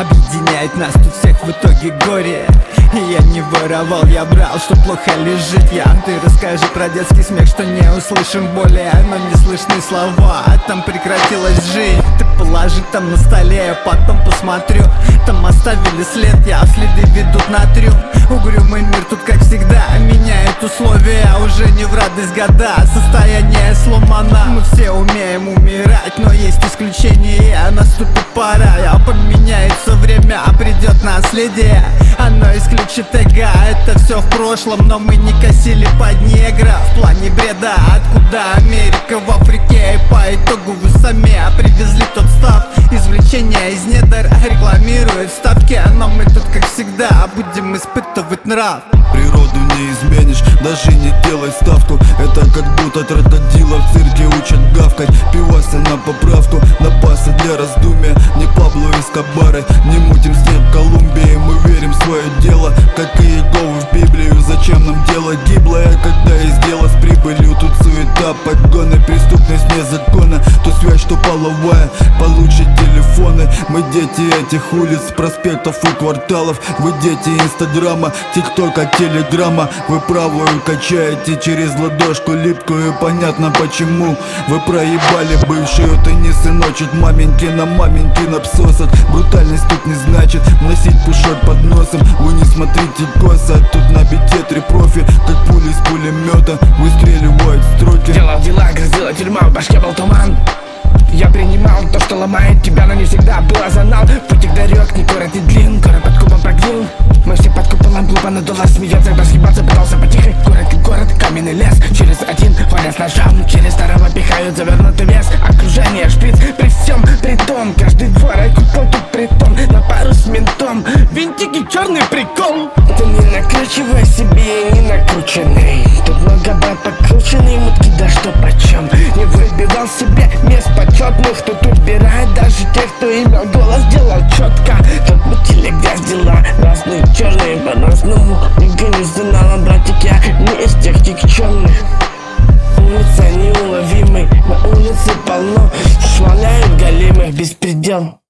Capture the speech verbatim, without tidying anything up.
Объединяет нас тут всех в итоге горе. И я не воровал, я брал, что плохо лежит я. Ты расскажи про детский смех, что не услышим более, но не слышны слова, там прекратилась жизнь. Ты положи там на столе, я потом посмотрю. Там оставили след, я следы ведут на трюм. Угрюмый мир тут как всегда меняет условия, уже не в радость года, состояние сломано. Мы все умеем умирать, но есть исключения. Наступит пора, а поменяется время, а придет наследие. Оно исключит эго, это все в прошлом, но мы не косили под негра. В плане бреда, откуда Америка в Африке? И по итогу вы сами привезли тот став. Извлечения из недр рекламируют ставки, но мы тут как всегда будем испытывать нрав. Природу не изменишь, даже не делай ставку. Это как будто тротодила в цирке учат гавкать. Пивасы на поправку, напасы для раздумия. Не Пабло Эскобары, не мутим снег в Колумбии. Мы верим в свое дело, как и Иегову в Библию. Зачем нам дело гиблое, когда есть дело с прибылью? Тут суета, подгоны, преступность вне закона. То связь, что половая, получше телефоны. Мы дети этих улиц, проспектов и кварталов. Вы дети инстаграма, тиктока, телеграмма. Вы правую качаете через ладошку липкую, понятно почему. Вы проебали бывшую, ты не сыночек маменьки на маменьки на псосах. Брутальность тут не значит носить пушок под носом. Вы не смотрите косо, тут на бите три профи, как пули из пулемета выстреливают строки. Делал дела, грозила тюрьма, в башке был туман. Я принимал то, что ломает тебя, но не всегда было за нал. Путь их дорог не город и длин, город под кубом прогнил. Мы все под куполом глупо надуло смеется, когда съебаться пытался потихо. Город как город, каменный лес, через один валят ножом. Через старого пихают завернутый вес. Окружение, шприц, при всем при том. Каждый двор, а купол тут притон. На пару с ментом, винтики, черный прикол. Ты не накручивай себе, не накрученный. Тут много брат покрученный, мутки да что почем. Не выбивал себе мест почетных, тут убирает даже тех, кто имел голос, делал четко. Тут мутили грязь дела, разные черные по-разному. Никто не знал, братик, я не из тех никчемных. Улица неуловимый, на улице полно, шмаляют голимых, беспредел.